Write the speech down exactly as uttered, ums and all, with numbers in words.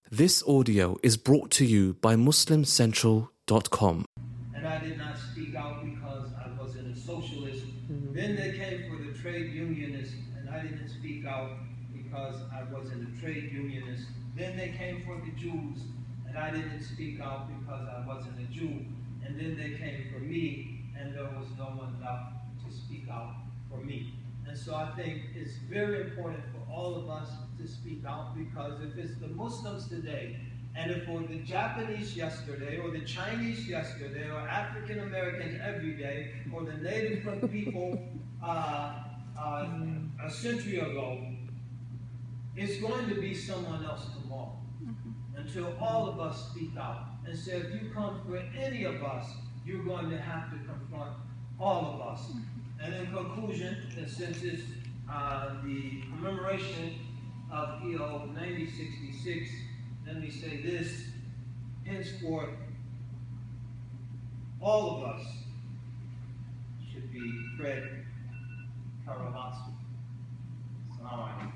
This audio is brought to you by Muslim Central dot com. And I did not speak out because I wasn't a socialist. Mm-hmm. Then they came for the trade unionists, and I didn't speak out because I wasn't a trade unionist. Then they came for the Jews, and I didn't speak out because I wasn't a Jew. And then they came for me, and there was no one left to speak out for me. And so I think it's very important for all of us to speak out, because if it's the Muslims today, and if for the Japanese yesterday, or the Chinese yesterday, or African Americans every day, or the native people uh, uh, a century ago, it's going to be someone else tomorrow. Until all of us speak out and say, if you come for any of us, you're going to have to confront all of us. And in conclusion, and since it's uh, the commemoration of E O ninety sixty-six, let me say this: henceforth, all of us should be Fred Karamazov. Assalamu alaikum.